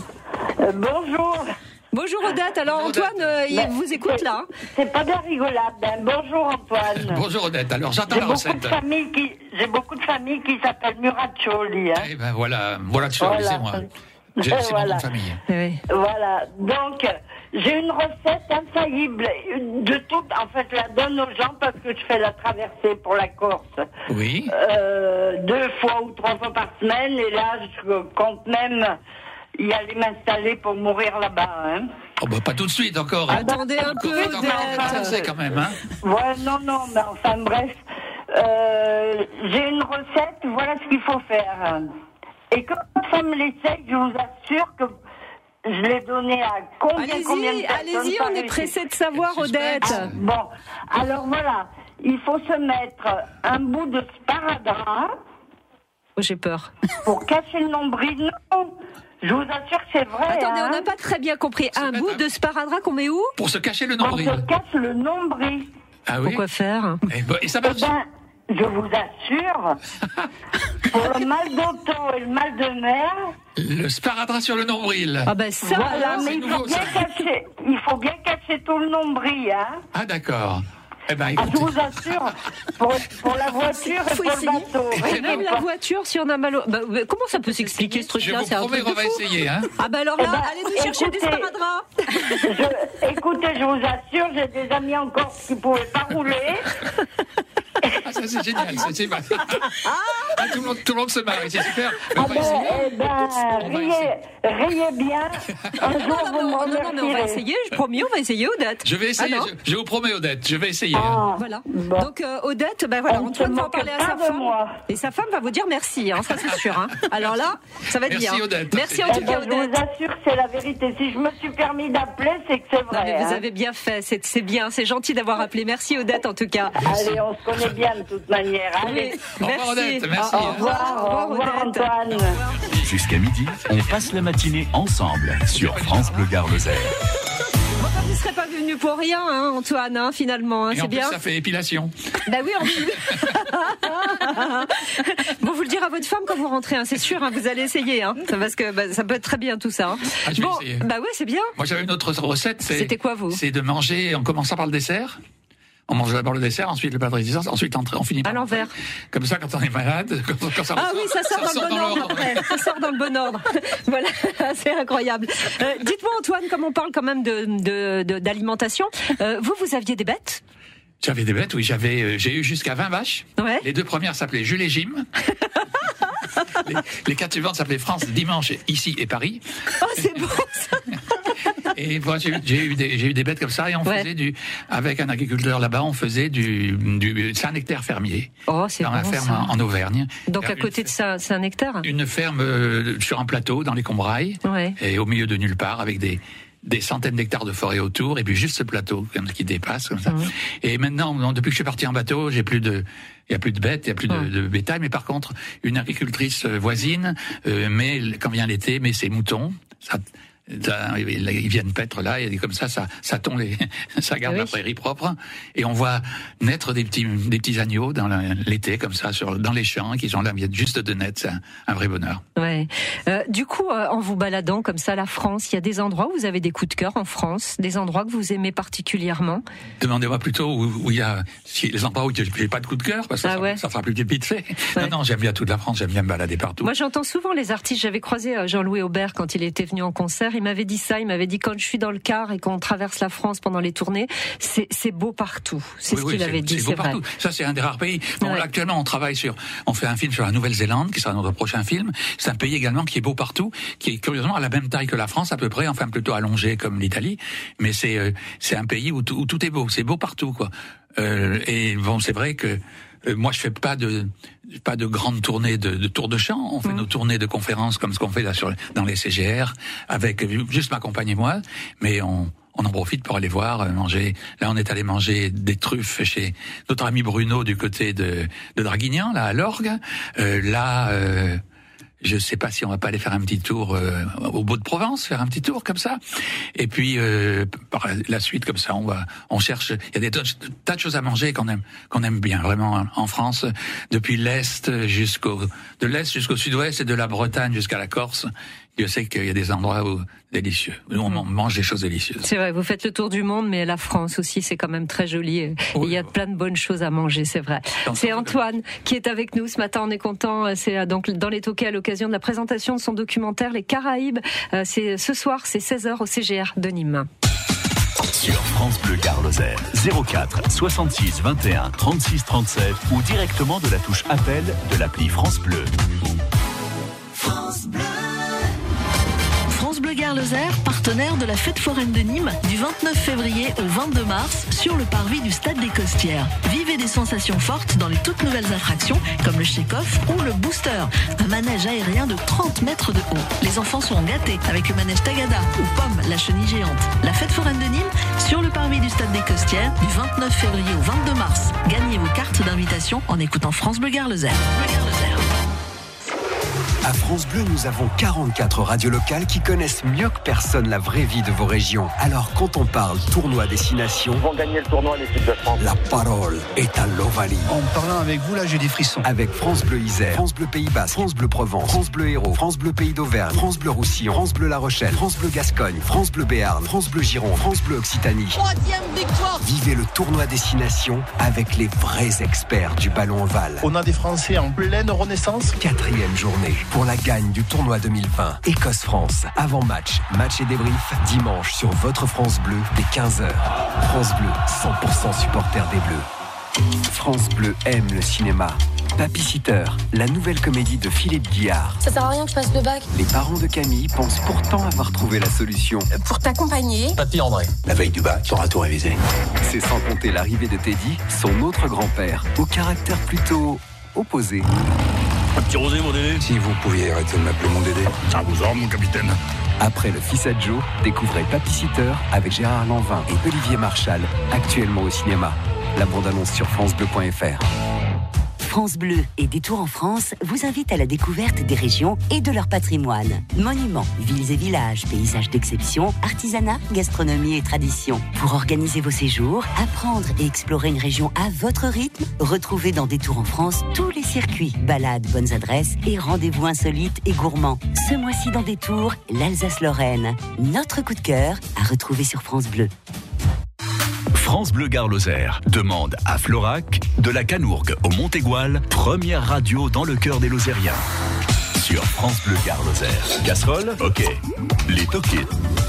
Euh, bonjour. Bonjour Odette. Alors bonjour, Antoine, euh, il ben, vous écoute là. C'est pas de la rigolade. Hein. Bonjour Antoine. Bonjour Odette. Alors j'entends j'ai la beaucoup recette. De familles qui, j'ai beaucoup de familles qui s'appellent Muraccioli. Hein. Eh ben voilà, Muraccioli, voilà. C'est moi. J'ai, c'est voilà. mon famille. Oui. Voilà. Donc, j'ai une recette infaillible de tout. En fait, je la donne aux gens parce que je fais la traversée pour la Corse. Oui. Euh, deux fois ou trois fois par semaine. Et là, je compte même y aller m'installer pour mourir là-bas. Hein. Oh bah pas tout de suite encore. Hein. Attendez un peu, Odette. quand même, hein. Ouais, non, non, mais enfin bref. Euh, j'ai une recette. Voilà ce qu'il faut faire. Et quand ma femme l'essaye, je vous assure que je l'ai donné à combien, allez-y, combien de personnes. Allez-y, on est pressé de savoir, Odette. Ah, bon, alors voilà, il faut se mettre un bout de sparadrap. Oh, j'ai peur. Pour cacher le nombril, non. Je vous assure que c'est vrai. Attendez, hein. on n'a pas très bien compris. Un bout de sparadrap qu'on met où? Pour se cacher le nombril. On se cache le nombril. Ah oui. Pourquoi faire? Et, bah, et ça marche. Eh ben, je vous assure, pour le mal d'auto et le mal de mer. Le sparadrap sur le nombril. Ah ben ça, Voilà, alors, mais il nouveau, faut bien ça. cacher, il faut bien cacher tout le nombril, hein. Ah d'accord. Eh ben, Ah, je écoutez. vous assure, pour, pour la voiture et Faut pour essayer. le bateau. Et même la voiture, si on a mal au... Bah, bah, comment ça peut s'expliquer, ce Je truc-là? vous C'est un promets truc qu'on de va fou. essayer. Hein. Ah bah alors là, Eh ben, allez nous chercher des écoutez, sparadraps. Je, écoutez, je vous assure, j'ai des amis en Corse qui ne pouvaient pas rouler. Ah, ça c'est génial. C'est, c'est... Ah, tout, le monde, tout le monde se marre. C'est super. Mais Ah on va ben, essayer. eh ben, On va riez, riez bien. Un jour, Non, vous me non, non, non, mais on va remercierez. essayer, je promis, on va essayer, Odette. Je vais essayer. Ah, non. je, je vous promets, Odette. Je vais essayer. hein. Ah, Voilà. bon. Donc euh, Odette, ben voilà, On Antoine se va en moque parler à pas sa de femme. moi. Et sa femme va vous dire merci, hein, ça c'est sûr. Hein. Alors là, ça va être Merci, bien. Odette. Merci en Eh tout cas, ben, je vous Odette. assure que c'est la vérité. Si je me suis permis d'appeler, c'est que c'est Non, vrai. mais vous hein. avez bien fait, c'est, c'est bien, c'est gentil d'avoir appelé. Merci Odette en tout cas. Allez, on se connaît bien de toute manière. Allez, Au revoir, Odette. Merci. Au au revoir, au revoir Antoine. Jusqu'à midi, on passe la matinée ensemble sur France Bleu Gard Lozère. Enfin, vous ne serez pas venu pour rien, hein, Antoine, hein, finalement, hein, Et c'est en plus, bien. ça fait épilation. Bah oui, en plus. Bon, vous le direz à votre femme quand vous rentrez, hein, c'est sûr, hein, vous allez essayer, hein, parce que bah, ça peut être très bien tout ça. Hein. Ah, je vais bon, essayer. bah oui, c'est bien. Moi, j'avais une autre recette. C'est, C'était quoi, vous? C'est de manger en commençant par le dessert. On mange d'abord le dessert, ensuite le plat de résistance, ensuite on, on finit par À l'envers. Comme ça, quand on est malade, quand, quand ça Ah ressort, oui, ça sort dans le bon ordre l'ordre. après. Ça sort dans le bon ordre. Voilà, c'est incroyable. Euh, dites-moi Antoine, comme on parle quand même de, de, de- d'alimentation, euh, vous, vous aviez des bêtes? J'avais des bêtes, oui. J'avais, euh, j'ai eu jusqu'à vingt vaches. Ouais. Les deux premières s'appelaient Jules et Jim. les, les quatre suivantes s'appelaient France, Dimanche, Ici et Paris. Oh, c'est bon ça. Et voilà, j'ai, eu- j'ai eu des, j'ai eu des bêtes comme ça et on Ouais. faisait du, avec un agriculteur là-bas, on faisait du, du Saint-Nectaire fermier. Oh, c'est dans bon la ferme ça. en, en Auvergne. Donc à Une- côté de ça, c'est un hectare? Une ferme euh, sur un plateau dans les Combrailles. Ouais. Et au milieu de nulle part avec des, des centaines d'hectares de forêt autour et puis juste ce plateau comme, qui dépasse comme ça. Mmh. Et maintenant, non, depuis que je suis parti en bateau, j'ai plus de, il y a plus de bêtes, il y a plus de, Mmh. de bétail, mais par contre, une agricultrice euh, voisine, euh, mais quand vient l'été, met ses moutons, ça, ça, ils viennent paître là et comme ça, ça, ça tombe les, ça garde Oui. la prairie propre et on voit naître des petits, des petits agneaux dans la- l'été comme ça sur, dans les champs qui sont là, viennent juste de naître, c'est un, un vrai bonheur. Ouais. Euh, du coup, euh, en vous baladant comme ça, la France, il y a des endroits où vous avez des coups de cœur en France, des endroits que vous aimez particulièrement. Demandez-moi plutôt où, où il y a si, les endroits où j'ai pas de coup de cœur, parce que Ah ça, ouais. ça fera plus vite fait. Ouais. Non, non, j'aime bien toute la France, j'aime bien me balader partout. Moi, j'entends souvent les artistes. J'avais croisé euh, Jean-Louis Aubert quand il était venu en concert. Il m'avait dit ça. Il m'avait dit quand je suis dans le car et qu'on traverse la France pendant les tournées, c'est, c'est beau partout. C'est Oui, ce oui, qu'il avait dit. C'est C'est beau vrai. partout. Ça, c'est un des rares pays. Bon, Ouais. là, actuellement, on travaille sur, on fait un film sur la Nouvelle-Zélande, qui sera notre prochain film. C'est un pays également qui est beau partout, qui est curieusement à la même taille que la France, à peu près, enfin plutôt allongé comme l'Italie. Mais c'est, euh, c'est un pays où, tout- où tout est beau. C'est beau partout, quoi. Euh, et bon, c'est vrai que euh, moi, je fais pas de pas de grandes tournées de, de tours de chant. On fait Mmh. nos tournées de conférences comme ce qu'on fait là sur dans les C G R avec euh, juste ma compagne et moi. Mais on on en profite pour aller voir, euh, manger. Là, on est allé manger des truffes chez notre ami Bruno du côté de, de Draguignan, là à l'Orgue. Euh, là. Euh, je sais pas si on va pas aller faire un petit tour euh, au Beau de Provence, faire un petit tour comme ça. Et puis euh, par la suite comme ça, on va, on cherche. Il y a des tas tas de choses à manger qu'on aime, qu'on aime bien vraiment en France, depuis l'est jusqu'au de l'est jusqu'au sud-ouest et de la Bretagne jusqu'à la Corse. Dieu sait qu'il y a des endroits où délicieux, où on mange des choses délicieuses. C'est vrai, vous faites le tour du monde, mais la France aussi, c'est quand même très joli. Et Oui, il y a oui. plein de bonnes choses à manger, c'est vrai. Dans C'est ce- Antoine qui est avec nous ce matin. On est content. C'est euh, donc dans les Toquets à l'occasion de la présentation de son documentaire Les Caraïbes. Euh, C'est ce soir, c'est seize heures au C G R de Nîmes. Sur France Bleu Gard Lozère, zéro quatre soixante-six vingt et un trente-six trente-sept ou directement de la touche appel de l'appli France Bleu. France Bleu Gard Lozère, partenaire partenaire de la fête foraine de Nîmes du vingt-neuf février au vingt-deux mars sur le parvis du Stade des Costières. Vivez des sensations fortes dans les toutes nouvelles attractions comme le shake-off ou le booster, un manège aérien de trente mètres de haut. Les enfants seront gâtés avec le manège Tagada ou Pomme, la chenille géante. La fête foraine de Nîmes sur le parvis du Stade des Costières du vingt-neuf février au vingt-deux mars. Gagnez vos cartes d'invitation en écoutant France Bleu Gare Lozère. À France Bleu, nous avons quarante-quatre radios locales qui connaissent mieux que personne la vraie vie de vos régions. Alors, quand on parle tournoi destination, ils vont gagner le tournoi l'équipe de France. La parole est à l'Ovalie. En parlant avec vous, là, j'ai des frissons. Avec France Bleu Isère, France Bleu Pays Basque, France Bleu Provence, France Bleu Hérault, France Bleu Pays d'Auvergne, France Bleu Roussillon, France Bleu La Rochelle, France Bleu Gascogne, France Bleu Béarn, France Bleu Gironde, France Bleu Occitanie. Troisième victoire. Vivez le tournoi destination avec les vrais experts du ballon ovale. On a des Français en pleine renaissance. Quatrième journée pour la gagne du tournoi deux mille vingt. Écosse-France. Avant-match, match et débrief, dimanche sur votre France Bleu dès quinze heures. France Bleu, cent pour cent supporter des Bleus. France Bleu aime le cinéma. Babysitter, la nouvelle comédie de Philippe Guillard. Ça sert à rien que je passe le bac. Les parents de Camille pensent pourtant avoir trouvé la solution. Pour t'accompagner. Papy André, la veille du bac, t'auras tout révisé. C'est sans compter l'arrivée de Teddy, son autre grand-père, au caractère plutôt opposé. Un petit rosé, mon Dédé. Si vous pouviez arrêter de m'appeler mon Dédé. Ça vous ordre, mon capitaine. Après le fils à Joe, découvrez Babysitter avec Gérard Lanvin et Olivier Marchal, actuellement au cinéma. La bande-annonce sur francebleu point f r. France Bleu et Détour en France vous invitent à la découverte des régions et de leur patrimoine. Monuments, villes et villages, paysages d'exception, artisanat, gastronomie et tradition. Pour organiser vos séjours, apprendre et explorer une région à votre rythme, retrouvez dans Détour en France tous les circuits, balades, bonnes adresses et rendez-vous insolites et gourmands. Ce mois-ci dans Détour, l'Alsace-Lorraine. Notre coup de cœur à retrouver sur France Bleu. France Bleu Gare Lozère demande à Florac, de la Canourgue au Montégoal, première radio dans le cœur des Lozériens. Sur France Bleu Gare Lozère. Casserole, ok. Les toqués.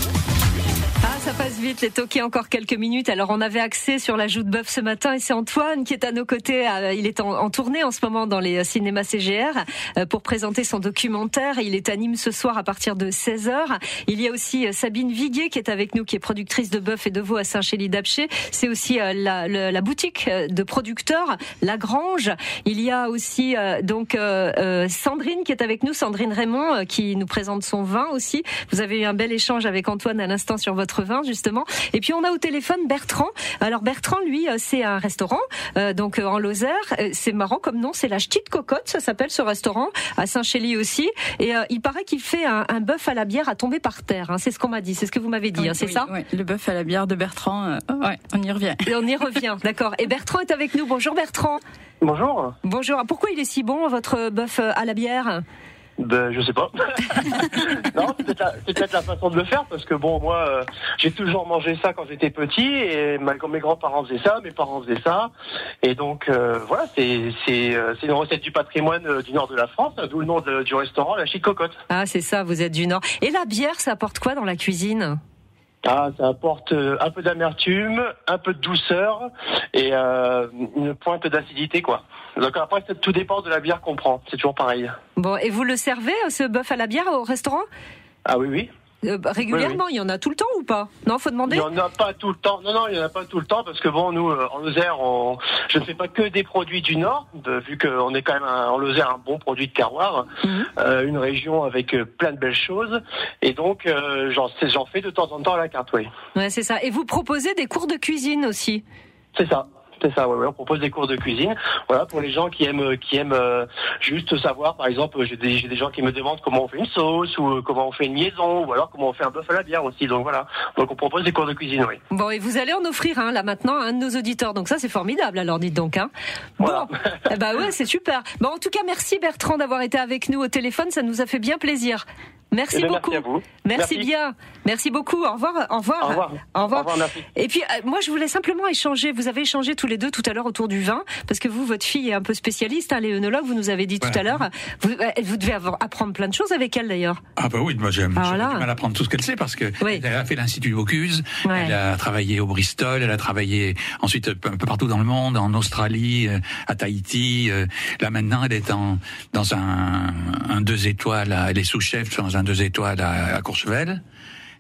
Ah, ça passe vite, les toqués, encore quelques minutes. Alors, on avait accès sur la joue de bœuf ce matin et c'est Antoine qui est à nos côtés. Il est en, en tournée en ce moment dans les cinémas C G R pour présenter son documentaire. Il est à Nîmes ce soir à partir de seize heures. Il y a aussi Sabine Viguier qui est avec nous, qui est productrice de bœuf et de veau à Saint-Chély-d'Apcher. C'est aussi la, la, la boutique de producteurs, La Grange. Il y a aussi donc euh, Sandrine qui est avec nous, Sandrine Raymond, qui nous présente son vin aussi. Vous avez eu un bel échange avec Antoine à l'instant sur votre vin justement. Et puis on a au téléphone Bertrand. Alors Bertrand, lui, c'est un restaurant euh, donc en Lozère. C'est marrant comme nom, c'est la Ch'tite Cocotte, ça s'appelle ce restaurant, à Saint-Chély aussi. Et euh, il paraît qu'il fait un, un bœuf à la bière à tomber par terre. Hein. C'est ce qu'on m'a dit, c'est ce que vous m'avez dit, oui, hein, c'est oui, ça oui. Le bœuf à la bière de Bertrand, euh, ouais, on y revient. Et on y revient, d'accord. Et Bertrand est avec nous. Bonjour Bertrand. Bonjour. Bonjour. Pourquoi il est si bon votre bœuf à la bière ? Ben, je sais pas. Non, c'est peut-être, la, c'est peut-être la façon de le faire, parce que bon, moi, euh, j'ai toujours mangé ça quand j'étais petit, et ma, mes grands-parents faisaient ça, mes parents faisaient ça, et donc euh, voilà, c'est, c'est, c'est une recette du patrimoine euh, du nord de la France, d'où le nom de, du restaurant, la Ch'tite Cocotte. Ah, c'est ça, vous êtes du nord. Et la bière, ça apporte quoi dans la cuisine ? Ah, ça apporte un peu d'amertume, un peu de douceur et euh, une pointe d'acidité, quoi. Donc après, tout dépend de la bière qu'on prend. C'est toujours pareil. Bon, et vous le servez, ce bœuf à la bière, au restaurant ? Ah oui, oui. Euh, régulièrement, oui, oui. Il y en a tout le temps ou pas ? Non, faut demander. Il y en a pas tout le temps. Non, non, il y en a pas tout le temps parce que bon, nous en Lozère, on... je ne fais pas que des produits du Nord, de... vu qu'on est quand même un... en Lozère un bon produit de terroir, mmh. euh, une région avec plein de belles choses, et donc euh, j'en... j'en fais de temps en temps à la carte, oui. Ouais, c'est ça. Et vous proposez des cours de cuisine aussi ? C'est ça. C'est ça, ouais, ouais, on propose des cours de cuisine. Voilà, pour les gens qui aiment, qui aiment euh, juste savoir, par exemple, j'ai des, j'ai des gens qui me demandent comment on fait une sauce, ou euh, comment on fait une liaison, ou alors comment on fait un bœuf à la bière aussi. Donc voilà, donc on propose des cours de cuisine, oui. Bon, et vous allez en offrir un, là maintenant, à un de nos auditeurs. Donc ça, c'est formidable, alors dites donc. Hein. Bon, voilà. Eh ben ouais, c'est super. Bon, en tout cas, merci Bertrand d'avoir été avec nous au téléphone, ça nous a fait bien plaisir. Merci eh bien, beaucoup. Merci à vous. Merci, merci bien. Merci beaucoup. Au revoir. Au revoir. Au revoir. Au revoir. Au revoir, merci. Et puis, euh, moi, je voulais simplement échanger. Vous avez échangé tous les deux tout à l'heure autour du vin, parce que vous, votre fille est un peu spécialiste, hein, l'œnologue, vous nous avez dit ouais. tout à l'heure. Vous, vous devez avoir, apprendre plein de choses avec elle, d'ailleurs. Ah bah oui, moi j'aime. J'ai du mal à apprendre tout ce qu'elle sait, parce que oui. elle a fait l'Institut de Bocuse, ouais. elle a travaillé au Bristol, elle a travaillé ensuite un peu partout dans le monde, en Australie, à Tahiti. Là maintenant, elle est en, dans un, un deux étoiles, elle est sous-chef dans un deux étoiles à à Courchevel.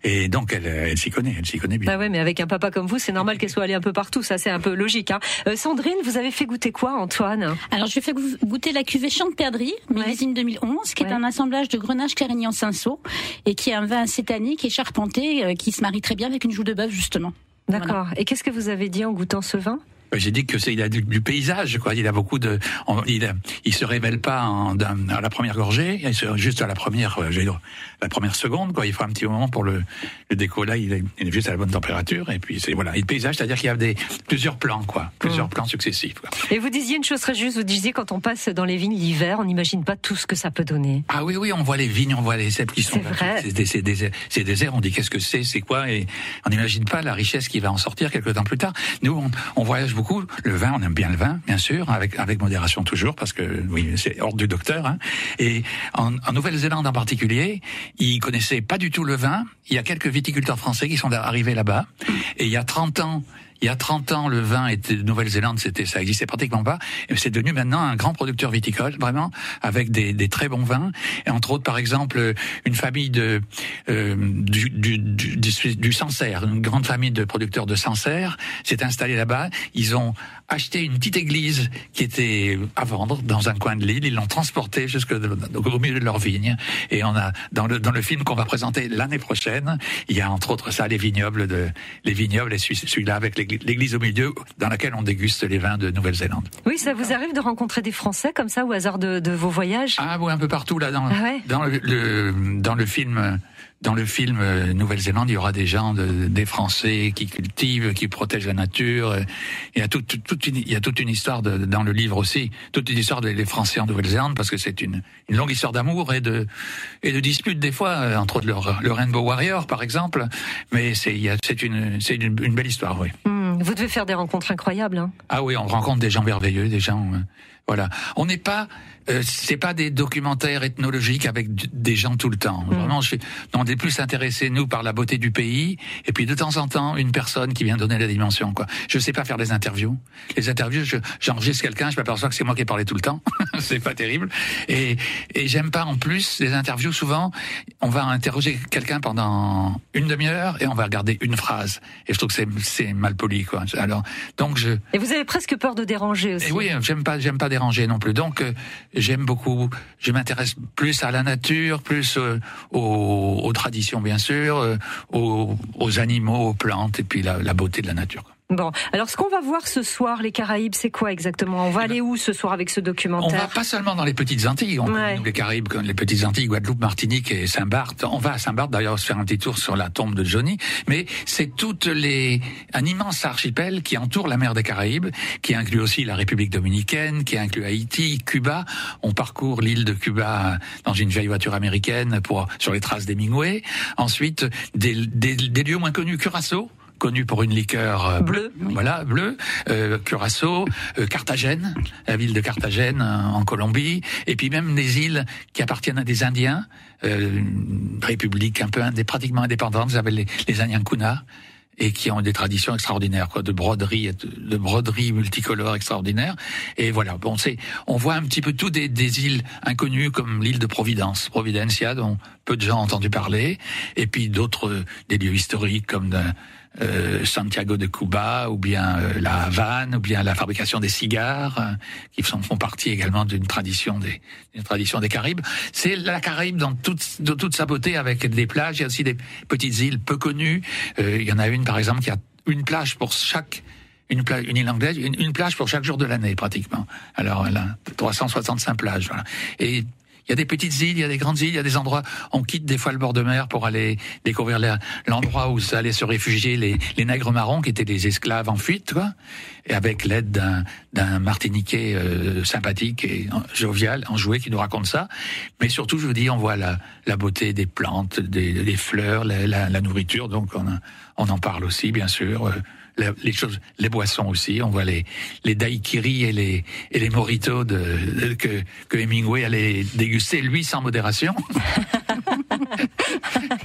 Et donc elle, elle s'y connaît, elle s'y connaît bien. Bah ouais, mais avec un papa comme vous, c'est normal qu'elle soit allée un peu partout. Ça, c'est un peu logique. Hein. Euh, Sandrine, vous avez fait goûter quoi, Antoine? Alors, je fais goûter la cuvée Champerdry, millésime ouais. deux mille onze, qui ouais. est un assemblage de Grenache, Carignan, Cinsault, et qui est un vin acétanique et charpenté, euh, qui se marie très bien avec une joue de bœuf, justement. D'accord. Voilà. Et qu'est-ce que vous avez dit en goûtant ce vin? J'ai dit que c'est il a du, du paysage, quoi. Il a beaucoup de, on, il, a, il se révèle pas en, à la première gorgée, il se, juste à la première, euh, dire, la première seconde, quoi. Il faut un petit moment pour le, le déco. Là, il est, il est juste à la bonne température, et puis c'est voilà. Et le paysage, c'est-à-dire qu'il y a des plusieurs plans, quoi, plusieurs mmh. plans successifs, quoi. Et vous disiez une chose très juste. Vous disiez quand on passe dans les vignes l'hiver, on n'imagine pas tout ce que ça peut donner. Ah oui, oui, on voit les vignes, on voit les cèpes qui sont. C'est vrai. C'est des, c'est des, c'est des airs. On dit qu'est-ce que c'est, c'est quoi, et on n'imagine pas la richesse qui va en sortir quelques temps plus tard. Nous, on, on voyage beaucoup. Le vin, on aime bien le vin, bien sûr, avec avec modération toujours, parce que oui, c'est hors du docteur. Hein. Et en, en Nouvelle-Zélande en particulier, ils connaissaient pas du tout le vin. Il y a quelques viticulteurs français qui sont arrivés là-bas. Et il y a trente ans, il y a trente ans, le vin était de Nouvelle-Zélande, c'était ça existait pratiquement pas. Et c'est devenu maintenant un grand producteur viticole, vraiment, avec des, des très bons vins. Et entre autres, par exemple, une famille de euh, du, du, du, du, du Sancerre, une grande famille de producteurs de Sancerre, s'est installée là-bas. Ils ont acheté une petite église qui était à vendre dans un coin de l'île. Ils l'ont transportée jusqu'au au milieu de leur vigne. Et on a dans le dans le film qu'on va présenter l'année prochaine, il y a entre autres ça les vignobles de les vignobles et celui-là avec l'église. L'église au milieu, dans laquelle on déguste les vins de Nouvelle-Zélande. Oui, ça vous arrive de rencontrer des Français comme ça au hasard de, de vos voyages? Ah oui, un peu partout là dans, ah ouais. dans le, le dans le film. Dans le film Nouvelle-Zélande, il y aura des gens, de, des Français qui cultivent, qui protègent la nature. Il y a toute, toute une, il y a toute une histoire de, dans le livre aussi, toute une histoire des Français en Nouvelle-Zélande, parce que c'est une, une longue histoire d'amour et de, et de disputes des fois, entre autres le, le Rainbow Warrior par exemple. Mais c'est, il y a, c'est une, c'est une, une belle histoire, oui. Mmh, vous devez faire des rencontres incroyables. Hein. Ah oui, on rencontre des gens merveilleux, des gens, euh, voilà. On n'est pas Euh, c'est pas des documentaires ethnologiques avec d- des gens tout le temps. Mmh. Vraiment, je suis, on est plus intéressés nous par la beauté du pays, et puis de temps en temps une personne qui vient donner la dimension. Quoi. Je sais pas faire des interviews. Les interviews, je, j'enregistre quelqu'un, je m'aperçois que c'est moi qui ai parlé tout le temps. C'est pas terrible. Et, et j'aime pas en plus les interviews. Souvent, on va interroger quelqu'un pendant une demi-heure et on va regarder une phrase. Et je trouve que c'est, c'est mal poli, quoi. Alors, donc je. Et vous avez presque peur de déranger aussi. Et oui, j'aime pas, j'aime pas déranger non plus. Donc euh, j'aime beaucoup, je m'intéresse plus à la nature, plus euh, aux, aux traditions bien sûr, euh, aux, aux animaux, aux plantes et puis la, la beauté de la nature. Bon, alors ce qu'on va voir ce soir, les Caraïbes, c'est quoi exactement? On va aller où ce soir avec ce documentaire? On va pas seulement dans les petites Antilles, on ouais. connaît les Caraïbes, comme les petites Antilles, Guadeloupe, Martinique et Saint-Barth. On va à Saint-Barth d'ailleurs se faire un petit tour sur la tombe de Johnny, mais c'est toutes les un immense archipel qui entoure la mer des Caraïbes, qui inclut aussi la République dominicaine, qui inclut Haïti, Cuba. On parcourt l'île de Cuba dans une vieille voiture américaine pour sur les traces d'Hemingway. Ensuite, des, des, des lieux moins connus, Curaçao, connu pour une liqueur euh, bleue, oui. voilà, bleue, euh, Curaçao, euh, Carthagène, la ville de Carthagène euh, en Colombie, et puis même des îles qui appartiennent à des Indiens, euh, une république un peu indé, pratiquement indépendante, ils s'appellent les, les Indiens Kuna, et qui ont des traditions extraordinaires, quoi, de broderie, de broderie multicolore extraordinaire. Et voilà, bon, c'est, on voit un petit peu tout des, des îles inconnues comme l'île de Providence, Providencia, dont peu de gens ont entendu parler, et puis d'autres, des lieux historiques comme de, Euh, Santiago de Cuba, ou bien euh, la Havane, ou bien la fabrication des cigares, euh, qui sont, font partie également d'une tradition des, d'une tradition des Caraïbes. C'est la Caraïbe dans toute, dans toute sa beauté, avec des plages. Il y a aussi des petites îles peu connues. Euh, il y en a une, par exemple, qui a une plage pour chaque Une, plage, une île anglaise, une, une plage pour chaque jour de l'année, pratiquement. Alors, elle a trois cent soixante-cinq plages, voilà. Et il y a des petites îles, il y a des grandes îles, il y a des endroits, on quitte des fois le bord de mer pour aller découvrir la, l'endroit où allaient se réfugier les, les nègres marrons, qui étaient des esclaves en fuite, quoi. Et avec l'aide d'un, d'un Martiniquais euh, sympathique et jovial, enjoué, qui nous raconte ça. Mais surtout, je vous dis, on voit la, la beauté des plantes, des, des fleurs, la, la, la nourriture, donc on, on en parle aussi, bien sûr. Euh, les choses, les boissons aussi. On voit les les daiquiris et les et les mojitos de, de que que Hemingway allait déguster lui sans modération.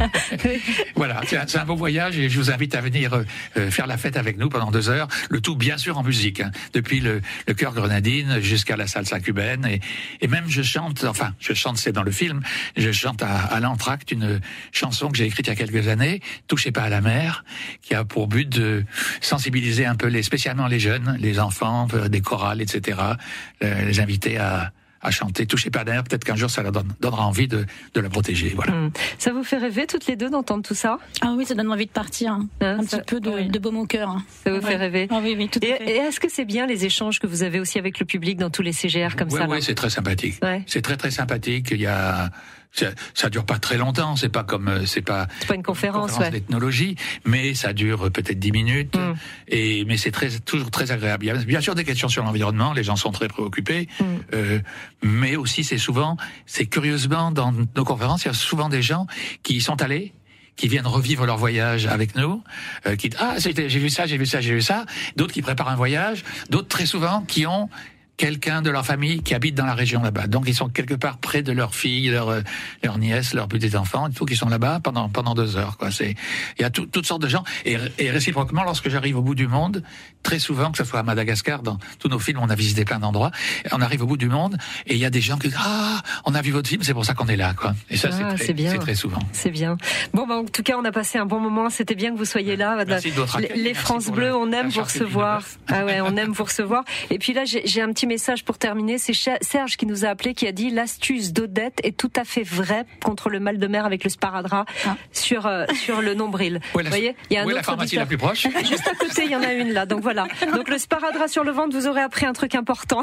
Voilà, c'est un, c'est un beau voyage et je vous invite à venir euh, faire la fête avec nous pendant deux heures. Le tout, bien sûr, en musique, hein, depuis le, le chœur grenadine jusqu'à la salsa cubaine. Et, et même, je chante, enfin, je chante, c'est dans le film, je chante à, à l'entracte une chanson que j'ai écrite il y a quelques années, Touchez pas à la mer, qui a pour but de sensibiliser un peu les, spécialement les jeunes, les enfants, des chorales, et cetera, les inviter à à chanter, touchez pas d'air, peut-être qu'un jour ça leur donne, donnera envie de, de la protéger. Voilà. Mmh. Ça vous fait rêver toutes les deux d'entendre tout ça? Ah oui, ça donne envie de partir, hein. Hein, un ça, petit peu de, oui. de baume au cœur. Hein. Ça vous ouais. fait rêver? Ah oui, oui, tout à et, fait. Et est-ce que c'est bien les échanges que vous avez aussi avec le public dans tous les C G R comme ouais, ça? Oui, c'est très sympathique. Ouais. C'est très très sympathique. Il y a Ça, ça dure pas très longtemps, c'est pas comme c'est pas c'est pas une conférence, une conférence ouais. d'ethnologie, mais ça dure peut-être dix minutes. Mm. Et mais c'est très toujours très agréable. Il y a bien sûr des questions sur l'environnement, les gens sont très préoccupés, mm. euh, mais aussi c'est souvent, c'est curieusement dans nos conférences, il y a souvent des gens qui y sont allés, qui viennent revivre leur voyage avec nous, euh, qui ah c'était, j'ai vu ça, j'ai vu ça, j'ai vu ça. D'autres qui préparent un voyage, d'autres très souvent qui ont quelqu'un de leur famille qui habite dans la région là-bas. Donc ils sont quelque part près de leur fille, leur euh, leur nièce, leurs petits-enfants, tout qui sont là-bas pendant pendant deux heures quoi. C'est il y a tout, toutes sortes de gens et, et réciproquement lorsque j'arrive au bout du monde, très souvent que ce soit à Madagascar, dans tous nos films on a visité plein d'endroits, on arrive au bout du monde et il y a des gens qui disent ah on a vu votre film, c'est pour ça qu'on est là quoi. Et ça ah, c'est, très, c'est, bien. c'est très souvent. C'est bien. Bon bah en tout cas on a passé un bon moment, c'était bien que vous soyez là. Merci de votre accueil. Les, les France Bleu, on aime vous recevoir. Ah ouais, on aime vous recevoir. Et puis là j'ai, j'ai un petit message pour terminer. C'est Serge qui nous a appelé, qui a dit l'astuce d'Odette est tout à fait vraie contre le mal de mer avec le sparadrap ah. sur euh, sur le nombril. Vous voyez, il y a un où est la pharmacie la plus proche? Juste à côté, il y en a une là. Donc voilà. Donc le sparadrap sur le ventre, vous aurez appris un truc important.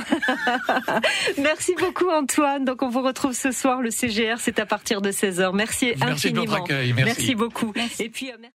Merci beaucoup Antoine. Donc on vous retrouve ce soir le C G R, c'est à partir de seize heures. Merci, Merci infiniment. De votre accueil. Merci. Merci beaucoup. Merci. Et puis euh,